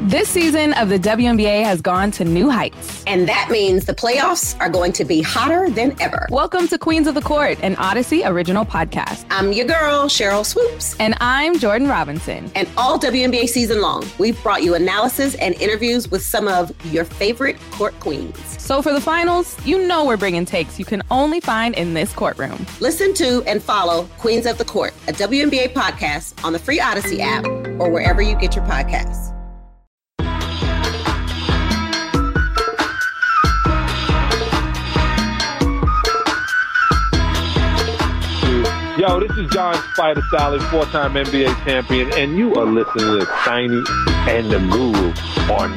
This season of the WNBA has gone to new heights. And that means the playoffs are going to be hotter than ever. Welcome to Queens of the Court, an Odyssey original podcast. I'm your girl, Cheryl Swoops. And I'm Jordan Robinson. And all WNBA season long, we've brought you analysis and interviews with some of your favorite court queens. So for the finals, you know we're bringing takes you can only find in this courtroom. Listen to and follow Queens of the Court, a WNBA podcast on the free Odyssey app or wherever you get your podcasts. Yo, this is John Spider Solid, four-time NBA champion, and you are listening to Steiny and the Guru on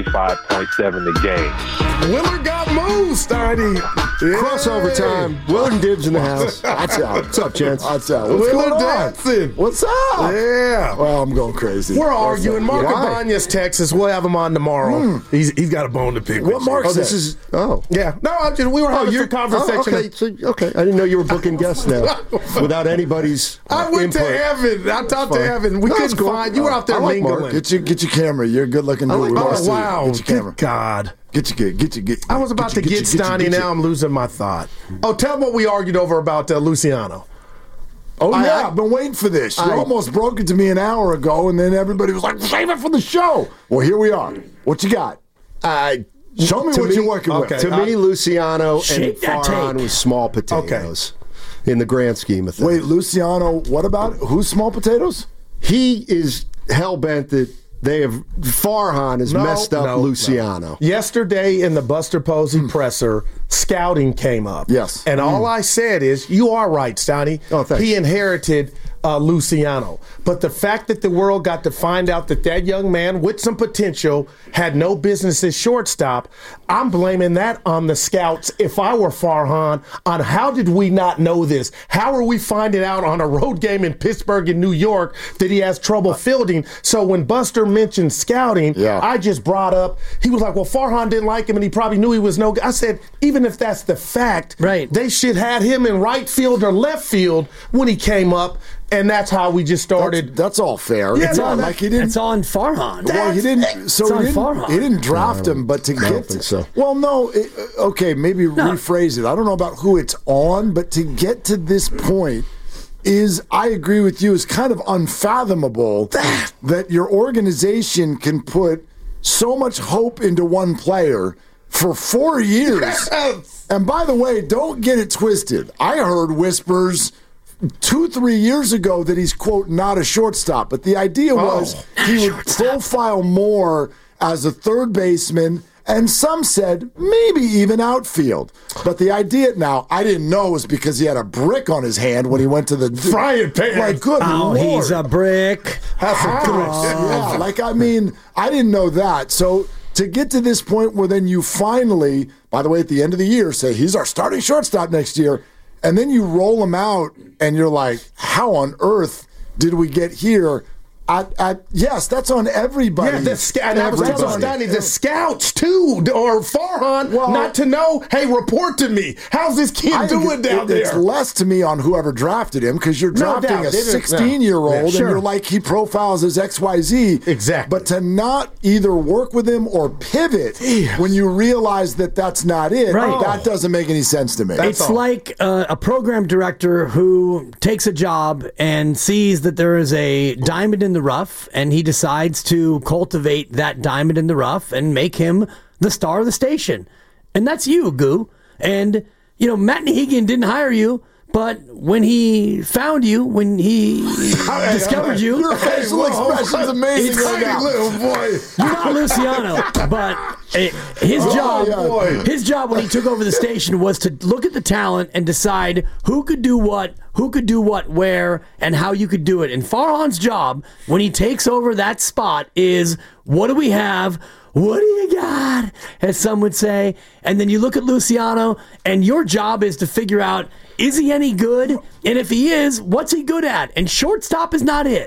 95.7 The Game. Willard got moved, Steiny. Yeah. Crossover time. Willard and Dibbs in the house. What's up, Chance? What's up? Willard dancing. What's up? Yeah. Well, I'm going crazy. We're arguing. Mark Cabanez, Texas. We'll have him on tomorrow. He's got a bone to pick. What Mark said? This is. Yeah. No, we were having some conversation. Okay. I didn't know you were booking guests now without anybody's I went input. to heaven. I talked to heaven. We couldn't find. You were out there mingling. Get your camera. You're a good-looking dude. Oh, wow. Get your camera. Good God. Get your. I was about to get Steiny. Now I'm losing my thought. Oh, tell me what we argued over about Luciano. I've been waiting for this. You almost broke it to me an hour ago, and then everybody was like, save it for the show. Well, here we are. What you got? Show me what you're working with. To me, Luciano and Farhan was small potatoes in the grand scheme of things. Wait, Luciano, what about who's small potatoes? He is hell-bent that Farhan has messed up Luciano. No. Yesterday in the Buster Posey presser, scouting came up. Yes. And all I said is, you are right, Steiny. Oh, thanks. He inherited Luciano. But the fact that the world got to find out that young man with some potential had no business at shortstop, I'm blaming that on the scouts. If I were Farhan, on how did we not know this? How are we finding out on a road game in Pittsburgh and New York that he has trouble fielding? So when Buster mentioned scouting, I just brought up, he was like, well, Farhan didn't like him and he probably knew he was no good. I said, even if that's the fact, they should have had him in right field or left field when he came up. And that's how we just started. That's all fair. Yeah, it's not like he didn't. It's on Farhan. Well, he didn't. So he didn't draft him, but to I don't think so. Well, no. Maybe rephrase it. I don't know about who it's on, but to get to this point I agree with you, is kind of unfathomable that your organization can put so much hope into one player for 4 years. Yes. And by the way, don't get it twisted. I heard whispers 2-3 years ago that he's, quote, not a shortstop. But the idea was he would profile more as a third baseman, and some said maybe even outfield. But the idea now, I didn't know, was because he had a brick on his hand when he went to the frying pan. Like, good Lord. He's a brick. Yeah, I didn't know that. So to get to this point where then you finally, by the way, at the end of the year, say he's our starting shortstop next year, and then you roll him out, and you're like, how on earth did we get here? Yes, that's on everybody. Yeah, the scouts, too, or Farhan, not to know, hey, report to me. How's this kid doing down there? It's less to me on whoever drafted him, because you're drafting a 16-year-old, and you're like, he profiles as XYZ. Exactly. But to not either work with him or pivot when you realize that that's not it, that doesn't make any sense to me. It's like a program director who takes a job and sees that there is a diamond in the rough, and he decides to cultivate that diamond in the rough and make him the star of the station. And that's you, Goo. And, Matt Nahigian didn't hire you, but when he found you, when he discovered you... Your facial expression's amazing right now. Little boy. You're not Luciano, but his job when he took over the station was to look at the talent and decide who could do what, where, and how you could do it. And Farhan's job, when he takes over that spot, is what do we have? What do you got? As some would say. And then you look at Luciano, and your job is to figure out, is he any good? And if he is, what's he good at? And shortstop is not it.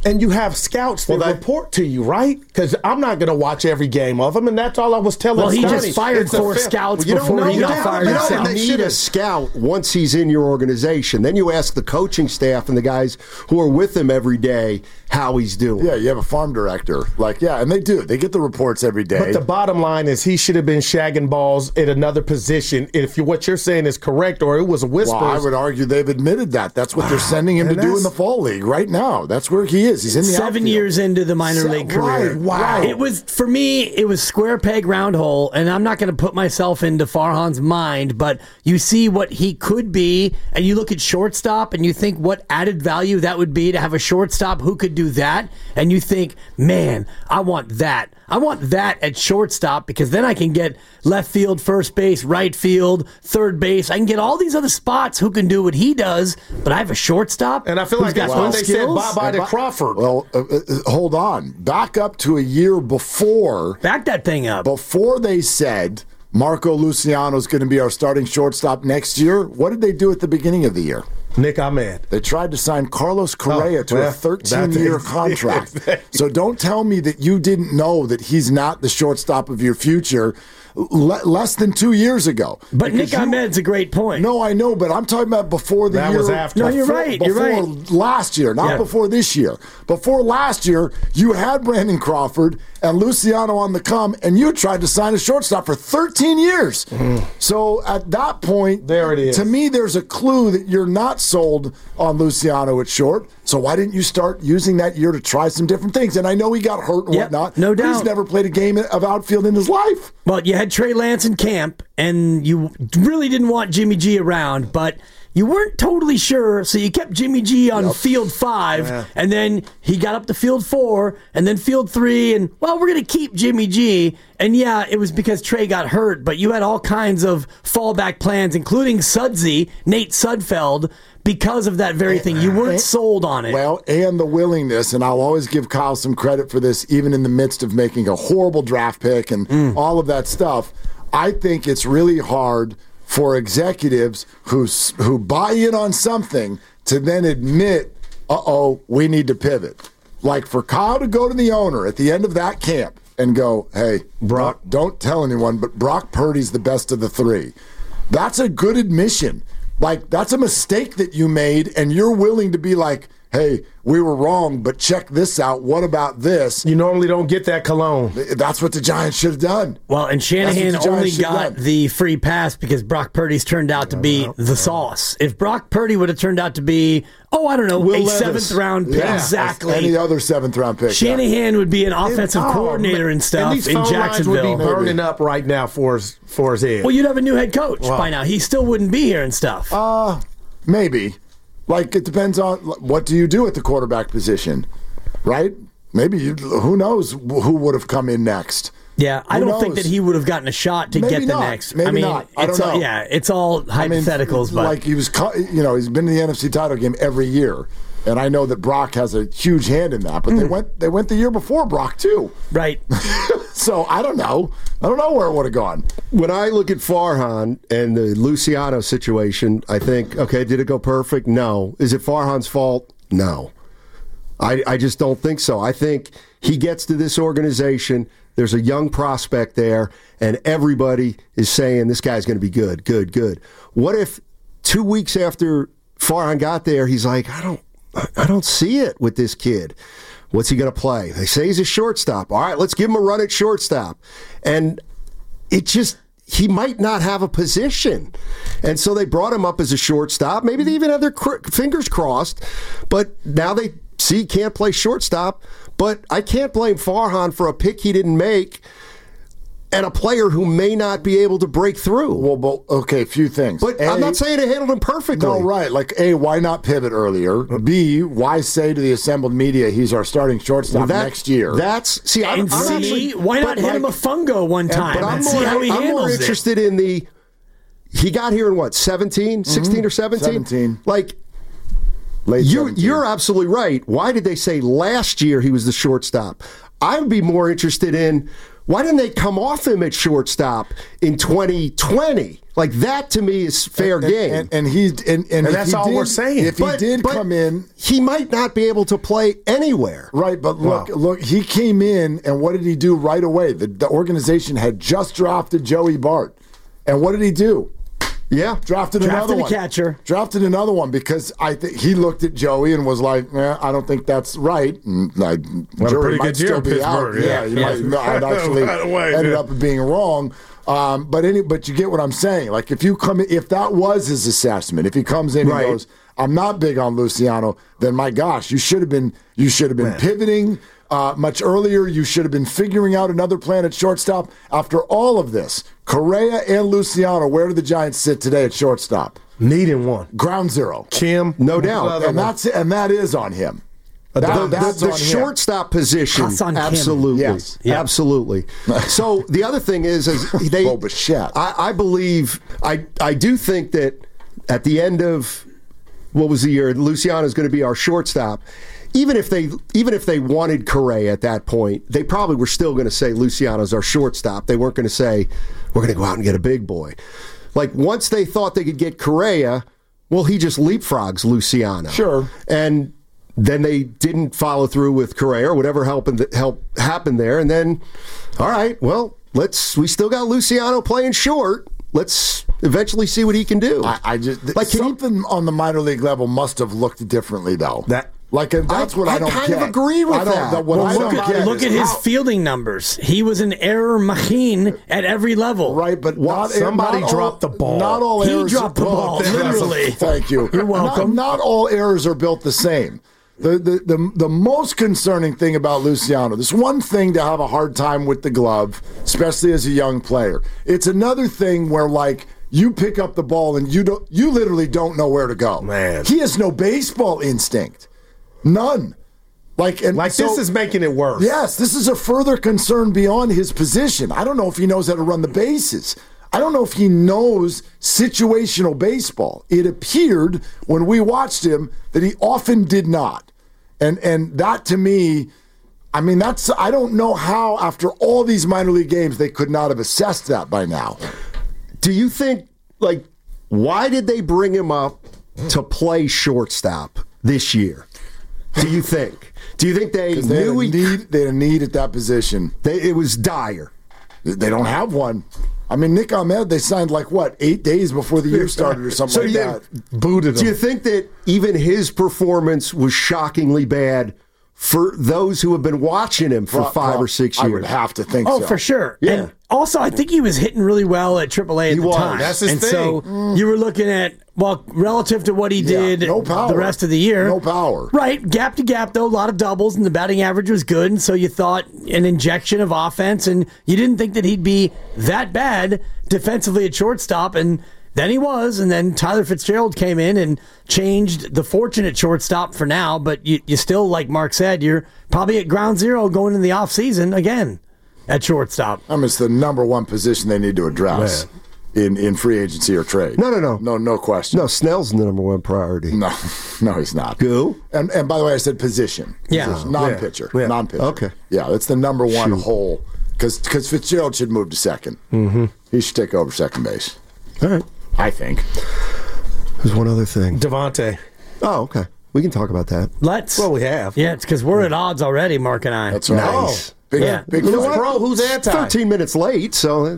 And you have scouts that report to you, right? Because I'm not going to watch every game of them, and that's all I was telling. Well, he just fired 4 scouts before he got fired himself. You need a scout once he's in your organization. Then you ask the coaching staff and the guys who are with him every day how he's doing. Yeah, you have a farm director. And they do. They get the reports every day. But the bottom line is he should have been shagging balls at another position if what you're saying is correct, or it was a whisper. Well, I would argue they've admitted that. That's what they're sending him to do in the fall league right now. That's where he is. He's in the 7 years into the minor league career. Wow. It was, for me, it was square peg, round hole, and I'm not going to put myself into Farhan's mind, but you see what he could be, and you look at shortstop, and you think what added value that would be to have a shortstop who could do that, and you think, man, I want that. I want that at shortstop because then I can get left field, first base, right field, third base. I can get all these other spots who can do what he does, but I have a shortstop. And I feel like that's when they said bye-bye to Crawford. Well, hold on. Back up to a year before. Back that thing up. Before they said Marco Luciano is going to be our starting shortstop next year, what did they do at the beginning of the year? Nick Ahmed. They tried to sign Carlos Correa to a 13-year contract. So don't tell me that you didn't know that he's not the shortstop of your future less than 2 years ago. But Nick Ahmed's a great point. No, I know, but I'm talking about before the year. That was after. No, you're right. Before last year, not before this year. Before last year, you had Brandon Crawford and Luciano on the come, and you tried to sign a shortstop for 13 years. So at that point, there it is. To me, there's a clue that you're not sold on Luciano at short. So why didn't you start using that year to try some different things? And I know he got hurt and whatnot. No doubt. But he's never played a game of outfield in his life. Well, you had Trey Lance in camp, and you really didn't want Jimmy G around, but you weren't totally sure, so you kept Jimmy G on field 5, and then he got up to field 4, and then field 3, and, well, we're going to keep Jimmy G. And, yeah, it was because Trey got hurt, but you had all kinds of fallback plans, including Sudsy, Nate Sudfeld, because of that very thing. You weren't sold on it. Well, and the willingness, and I'll always give Kyle some credit for this, even in the midst of making a horrible draft pick and all of that stuff. I think it's really hard for executives who buy in on something to then admit, we need to pivot. Like for Kyle to go to the owner at the end of that camp and go, hey, Brock, don't tell anyone, but Brock Purdy's the best of the 3. That's a good admission. Like, that's a mistake that you made, and you're willing to be like, hey, we were wrong, but check this out. What about this? You normally don't get that cologne. That's what the Giants should have done. Well, and Shanahan only got the free pass because Brock Purdy's turned out to be the sauce. If Brock Purdy would have turned out to be, a 7th-round pick. Exactly. Any other 7th-round pick. Shanahan would be an offensive coordinator and stuff in Jacksonville. Would be burning up right now for his head. Well, you'd have a new head coach by now. He still wouldn't be here and stuff. Maybe. Like, it depends on what do you do at the quarterback position, right? Maybe who knows who would have come in next. Yeah, I don't think that he would have gotten a shot to get the next. Maybe not. I don't know. Yeah, it's all hypotheticals. But like he was, he's been in the NFC title game every year, and I know that Brock has a huge hand in that. But they went the year before Brock too. Right. So I don't know. I don't know where it would have gone. When I look at Farhan and the Luciano situation, I think, okay, did it go perfect? No. Is it Farhan's fault? No. I just don't think so. I think he gets to this organization, there's a young prospect there, and everybody is saying this guy's going to be good, good, good. What if 2 weeks after Farhan got there, he's like, I don't see it with this kid. What's he going to play? They say he's a shortstop. All right, let's give him a run at shortstop. And he might not have a position. And so they brought him up as a shortstop. Maybe they even had their fingers crossed. But now they see he can't play shortstop. But I can't blame Farhan for a pick he didn't make and a player who may not be able to break through. Well, okay, a few things. But I'm not saying they handled him perfectly. No, right. Like, A, why not pivot earlier? B, why say to the assembled media he's our starting shortstop next year? Why not hit him a fungo one time and see how he handles it? I'm more interested in he got here in what, 16 or 17? 17. Like, late 17. You're absolutely right. Why did they say last year he was the shortstop? I would be more interested in Why didn't they come off him at shortstop in 2020? Like, that to me is fair game. And that's all we're saying. If he did come in, he might not be able to play anywhere. Right, but look, he came in, and what did he do right away? The organization had just drafted Joey Bart. And what did he do? Yeah, drafted another one. Catcher. Drafted another one because I think he looked at Joey and was like, I don't think that's right. And jury might still be out. Yeah, I'd actually ended up being wrong. But you get what I'm saying. Like, if that was his assessment, if he comes in and goes, I'm not big on Luciano, then my gosh, you should have been pivoting much earlier. You should have been figuring out another plan at shortstop. After all of this, Correa and Luciano, where do the Giants sit today at shortstop? Needing one. Ground zero. Kim, no doubt. And that is on him. The shortstop position, absolutely, yes, absolutely. So the other thing is they. I believe I do think that at the end of what was the year, Luciano is going to be our shortstop. Even if they wanted Correa at that point, they probably were still going to say Luciano's our shortstop. They weren't going to say we're going to go out and get a big boy. Like, once they thought they could get Correa, well, he just leapfrogs Luciano. Sure, and then they didn't follow through with Correa or whatever happened there. And then, all right, well, we still got Luciano playing short. Let's eventually see what he can do. Something on the minor league level must have looked differently, though. That's what I don't kind get. of agree with that. Look at his fielding numbers. He was an error machine at every level. Right, but somebody dropped the ball. Not all errors. He dropped the ball, literally. Thank you. You're welcome. Not all errors are built the same. The most concerning thing about Luciano, this one thing to have a hard time with the glove, especially as a young player. It's another thing where, like, you pick up the ball and you literally don't know where to go. Man, he has no baseball instinct. None. This is making it worse. Yes, this is a further concern beyond his position. I don't know if he knows how to run the bases. I don't know if he knows situational baseball. It appeared when we watched him that he often did not. And that, to me, I don't know how, after all these minor league games, they could not have assessed that by now. Do you think, why did they bring him up to play shortstop this year? Do you think? Do you think they knew they had a need at that position? It was dire. They don't have one. Nick Ahmed, they signed 8 days before the year started or something that. Booted him. Do you think that even his performance was shockingly bad for those who have been watching him for 5 or 6 years? I would have to think so. Oh, for sure. Yeah. And also, I think he was hitting really well at AAA at the time. That's his thing. So you were looking at, relative to what he did the rest of the year. No power. Right. Gap to gap, though, a lot of doubles, and the batting average was good. And so you thought an injection of offense, and you didn't think that he'd be that bad defensively at shortstop. And then he was, and then Tyler Fitzgerald came in and changed the fortune at shortstop for now. But you still, like Mark said, you're probably at ground zero going into the offseason again at shortstop. It's the number one position they need to address in free agency or trade. No question. No, Snell's the number one priority. No, he's not. Who? And by the way, I said position. Non-pitcher. Yeah. Non-pitcher. Okay. Yeah, that's the number one hole. Because Fitzgerald should move to second. Mm-hmm. He should take over second base. All right. I think. There's one other thing. Devontae. Oh, okay. We can talk about that. Let's. Well, we have. Yeah, it's because we're at odds already, Mark and I. That's right. Nice. Big who's pro? Who's anti? 13 minutes late, so.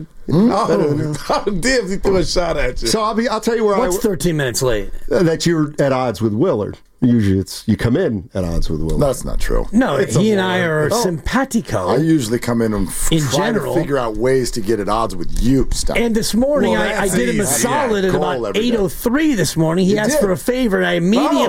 Dibs, he threw a shot at you. So I'll tell you where What's 13 minutes late? That you're at odds with Willard. Usually you come in at odds with Willard. That's not true. No, he and I are simpatico. I usually come in and try to figure out ways to get at odds with you, Stein. And this morning, I did him a solid at about 8:03 this morning. He asked for a favor, and I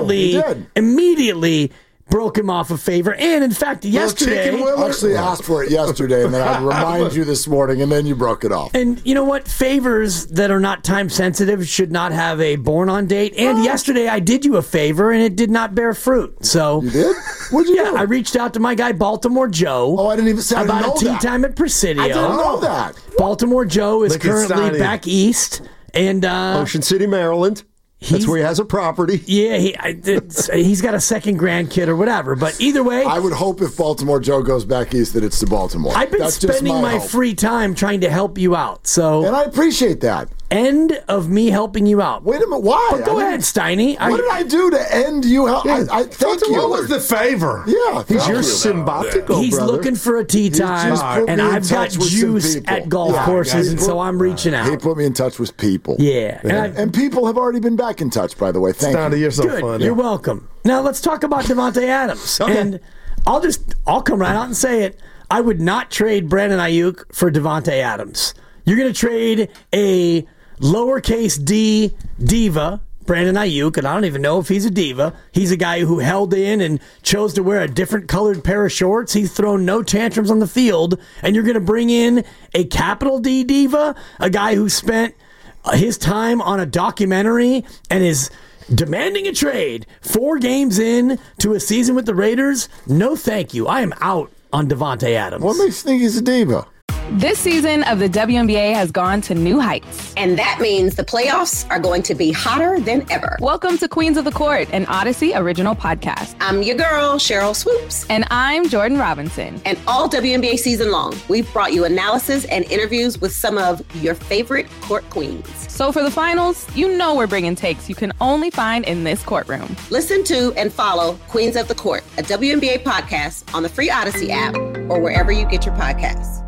immediately broke him off a favor. And in fact, yesterday, I actually asked for it yesterday, and then I remind you this morning, and then you broke it off. And you know what? Favors that are not time sensitive should not have a born on date. And yesterday, I did you a favor, and it did not bear fruit. So you did? What'd you do? I reached out to my guy Baltimore Joe. Oh, I didn't even say about a tea time at Presidio. I didn't know that. Baltimore Joe is currently back east, and Ocean City, Maryland. That's where he has a property. Yeah, he's got a second grandkid or whatever. But either way, I would hope if Baltimore Joe goes back east that it's to Baltimore. I've been spending my free time trying to help you out. And I appreciate that. End of me helping you out. Wait a minute, why? But go ahead, Steiny. What did I do to end you? Thank you. What was the favor? Yeah, he's your symbiotical He's brother. looking for a tea time, and I've got juice at golf courses, and so I'm reaching out. He put me in touch with people. Yeah. And people have already been back in touch, by the way. Thank you. You're so Good. funny. You're welcome. Now let's talk about Davante Adams. Okay. And I'll come right out and say it. I would not trade Brandon Ayuk for Davante Adams. You're going to trade a lowercase d diva, Brandon Ayuk, and I don't even know if he's a diva. He's a guy who held in and chose to wear a different colored pair of shorts. He's thrown no tantrums on the field. And you're going to bring in a capital D diva, a guy who spent his time on a documentary and is demanding a trade 4 games in to a season with the Raiders. No, thank you. I am out on Davante Adams. What makes you think he's a diva? This season of the WNBA has gone to new heights. And that means the playoffs are going to be hotter than ever. Welcome to Queens of the Court, an Odyssey original podcast. I'm your girl, Cheryl Swoops. And I'm Jordan Robinson. And all WNBA season long, we've brought you analysis and interviews with some of your favorite court queens. So for the finals, you know we're bringing takes you can only find in this courtroom. Listen to and follow Queens of the Court, a WNBA podcast on the free Odyssey app or wherever you get your podcasts.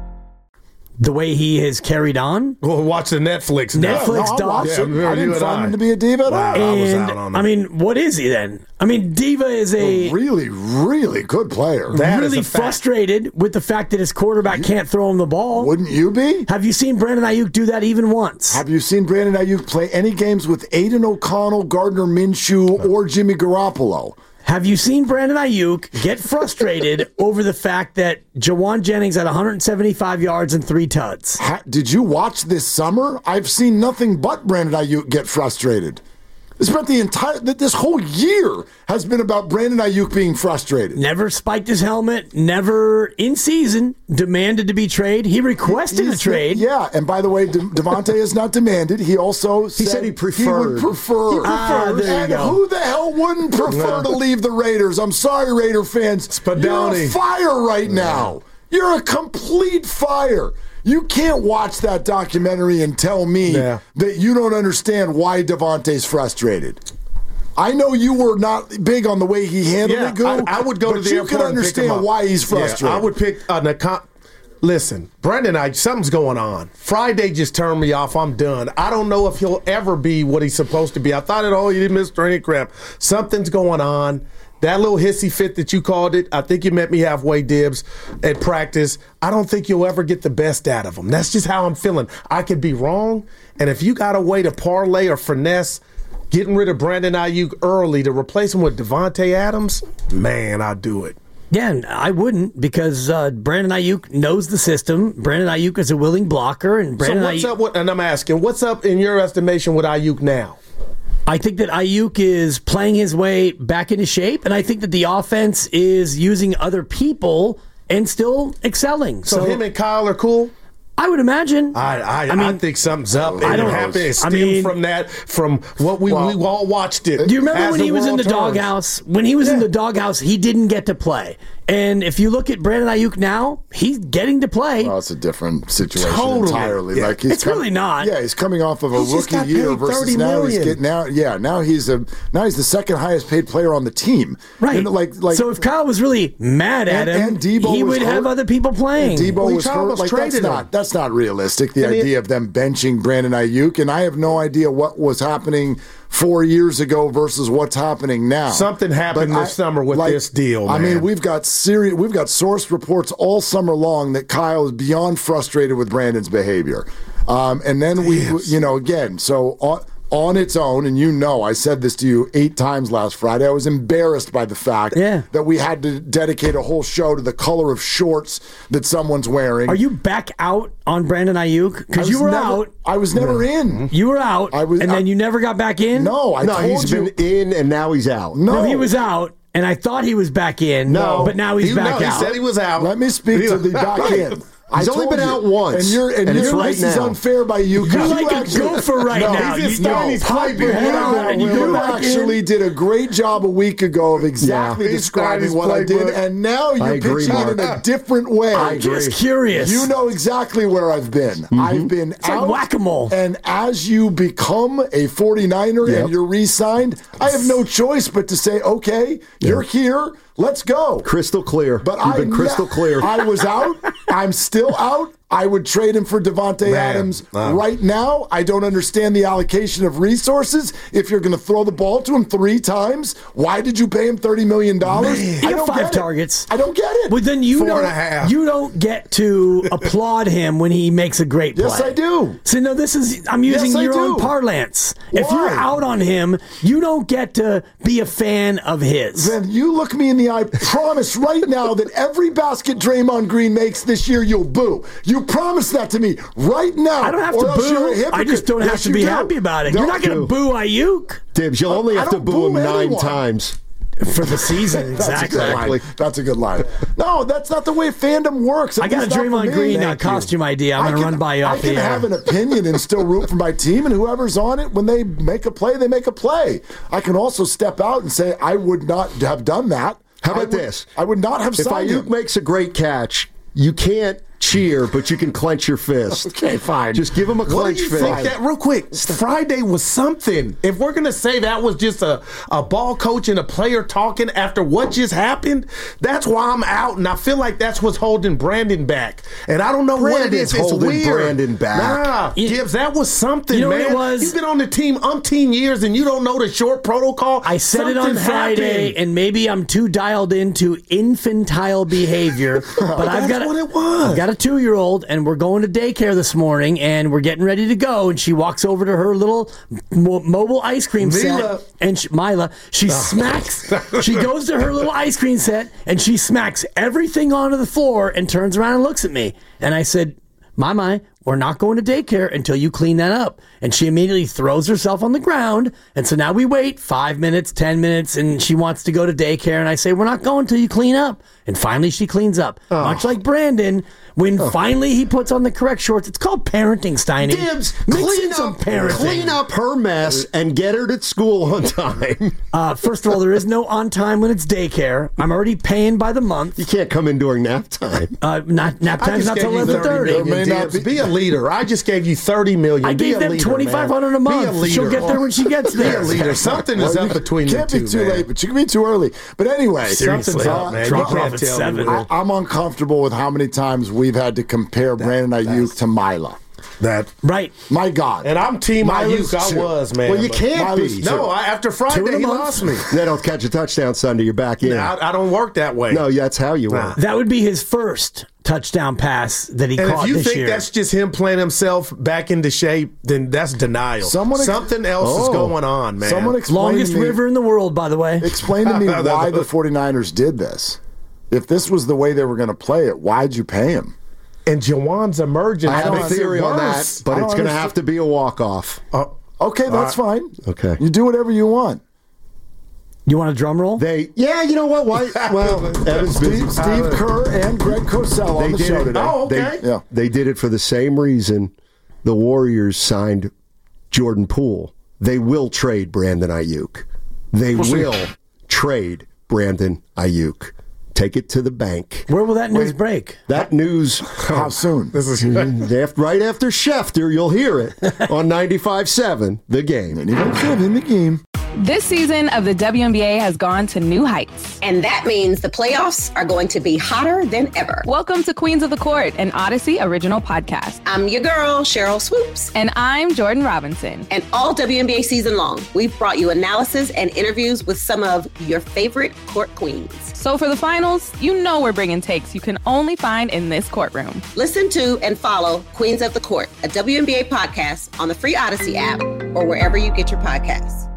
The way he has carried on. Well, watch the Netflix docs. I didn't find him to be a diva at all. I was out on him. I mean, what is he then? I mean, diva is a really, really good player. Really frustrated with the fact that his quarterback can't throw him the ball. Wouldn't you be? Have you seen Brandon Ayuk do that even once? Have you seen Brandon Ayuk play any games with Aiden O'Connell, Gardner Minshew, or Jimmy Garoppolo? Have you seen Brandon Ayuk get frustrated over the fact that Jawan Jennings had 175 yards and 3 tuds? Did you watch this summer? I've seen nothing but Brandon Ayuk get frustrated. This whole year has been about Brandon Ayuk being frustrated. Never spiked his helmet, never in season demanded to be traded. He requested a trade. Yeah, and by the way, Davante is not demanded. He also said he preferred. He would prefer. He prefers. There you go. Who the hell wouldn't prefer to leave the Raiders? I'm sorry, Raider fans. Spadoni. You're a fire right now. You're a complete fire. You can't watch that documentary and tell me that you don't understand why Davante's frustrated. I know you were not big on the way he handled it, Goo. I would go to the airport you can understand why he's frustrated. Yeah, I would pick listen, Brandon, something's going on. Friday just turned me off. I'm done. I don't know if he'll ever be what he's supposed to be. I thought he didn't miss training camp. Something's going on. That little hissy fit that you called it, I think you met me halfway, Dibs, at practice. I don't think you'll ever get the best out of him. That's just how I'm feeling. I could be wrong, and if you got a way to parlay or finesse getting rid of Brandon Ayuk early to replace him with Davante Adams, man, I'd do it. Yeah, and I wouldn't because Brandon Ayuk knows the system. Brandon Ayuk is a willing blocker, and Brandon and I'm asking, what's up in your estimation with Ayuk now? I think that Ayuk is playing his way back into shape, and I think that the offense is using other people and still excelling. So him and Kyle are cool? I would imagine. I think something's up. I don't know. From what we all watched it. Do you remember when he was in the doghouse? When he was in the doghouse, he didn't get to play. And if you look at Brandon Ayuk now, he's getting to play. Well, it's a different situation entirely. Yeah. Like it's really not. Yeah, he's coming off of a rookie year versus now he's getting out. Yeah, now he's the second highest paid player on the team. Right. And so if Kyle was really mad at him, and Debo he would have other people playing. And Debo was hurt. Like that's not realistic. The idea of them benching Brandon Ayuk, and I have no idea what was happening 4 years ago versus what's happening now. Something happened this summer with this deal, man. I mean, we've got sourced reports all summer long that Kyle is beyond frustrated with Brandon's behavior. And then on its own, and I said this to you 8 times last Friday, I was embarrassed by the fact that we had to dedicate a whole show to the color of shorts that someone's wearing. Are you back out on Brandon Ayuk? Because you were out. I was never in. You were out, then you never got back in? No, he's been in, and now he's out. No, he was out. And I thought he was back in, but now he's back out. He said he was out. Let me speak to the back in. He's only been out once. And it's right this is unfair by you. You're like a gopher right now. You actually did a great job a week ago of exactly describing what I did, and now you're pitching it in a different way. I'm just curious. You know exactly where I've been. I've been out. Like whack-a-mole. And as you become a 49er and you're re-signed, I have no choice but to say, okay, you're here. Let's go. Crystal clear. But You've been crystal clear. I was out. I'm still out. I would trade him for Devontae Adams right now. I don't understand the allocation of resources. If you're going to throw the ball to him 3 times, why did you pay him $30 million? He got 5 targets. I don't get it. Well, then you don't get to applaud him when he makes a great play. Yes, I do. So no, I'm using your own parlance. Why? If you're out on him, you don't get to be a fan of his. Then you look me in the eye. Promise right now that every basket Draymond Green makes this year, you'll boo. You promise that to me right now. I don't have to boo. I just don't have to be happy about it. You're not going to boo Ayuk. Dibs, you'll only have to boo him 9 times. For the season, exactly. That's a good line. No, that's not the way fandom works. I got a Draymond Green costume idea. I'm going to run by you off the air. I can have an opinion and still root for my team, and whoever's on it, when they make a play, they make a play. I can also step out and say, I would not have done that. How about this? I would not have signed him. If Ayuk makes a great catch, you can't cheer, but you can clench your fist. Okay, fine. Just give him a clench fist. Think that real quick? Friday was something. If we're gonna say that was just a ball coach and a player talking after what just happened, that's why I'm out, and I feel like that's what's holding Brandon back. And I don't know what it is. It's weird. Brandon back. Nah, Gibbs, that was something, you know man. What it was? You've been on the team umpteen years, and you don't know the short protocol. I said it on Friday, and maybe I'm too dialed into infantile behavior, but I've got what it was. I've got a 2-year-old, and we're going to daycare this morning, and we're getting ready to go, and she walks over to her little mobile ice cream set, and she smacks, she goes to her little ice cream set, and she smacks everything onto the floor and turns around and looks at me. And I said, Mama, we're not going to daycare until you clean that up. And she immediately throws herself on the ground. And so now we wait 5 minutes, 10 minutes, and she wants to go to daycare. And I say, we're not going until you clean up. And finally she cleans up. Much like Brandon, when finally he puts on the correct shorts. It's called parenting, Steiny. Dibs, clean up her mess and get her to school on time. First of all, there is no on time when it's daycare. I'm already paying by the month. You can't come in during nap time. Nap time's not till 11:30. Be a leader. I just gave you $30 million. I gave them $2,500 a month. She'll get there when she gets there. Be a leader. Something is up between the two. Can't be too late, but you can be too early. But anyway, seriously, man. Drop off at 7. I'm uncomfortable with how many times we've had to compare Brandon Ayuk to Mila. Right. My God. And I'm team Ayuk. I was, man. Well, you can't be. No, after Friday, he lost me. They don't catch a touchdown Sunday, you're back in. I don't work that way. No, that's how you work. That would be his first touchdown pass that he caught this year. If you think that's just him playing himself back into shape, then that's denial. Something else is going on, man. Longest river in the world, by the way. Explain to me why the 49ers did this. If this was the way they were going to play it, why'd you pay him? And Jawan's emergence. I have a theory on that, but it's going to have to be a walk-off. Okay, that's fine. Okay. You do whatever you want. You want a drum roll? You know what? Well, Steve Kerr and Greg Cosell on the show today. Oh, okay. They did it for the same reason the Warriors signed Jordan Poole. They will trade Brandon Ayuk. They will trade Brandon Ayuk. Take it to the bank. Where will that news break? That news. How soon? This is right after Schefter. You'll hear it on 95.7 The Game. 95.7 The Game. This season of the WNBA has gone to new heights. And that means the playoffs are going to be hotter than ever. Welcome to Queens of the Court, an Odyssey original podcast. I'm your girl, Cheryl Swoops. And I'm Jordan Robinson. And all WNBA season long, we've brought you analysis and interviews with some of your favorite court queens. So for the finals, you know we're bringing takes you can only find in this courtroom. Listen to and follow Queens of the Court, a WNBA podcast on the free Odyssey app or wherever you get your podcasts.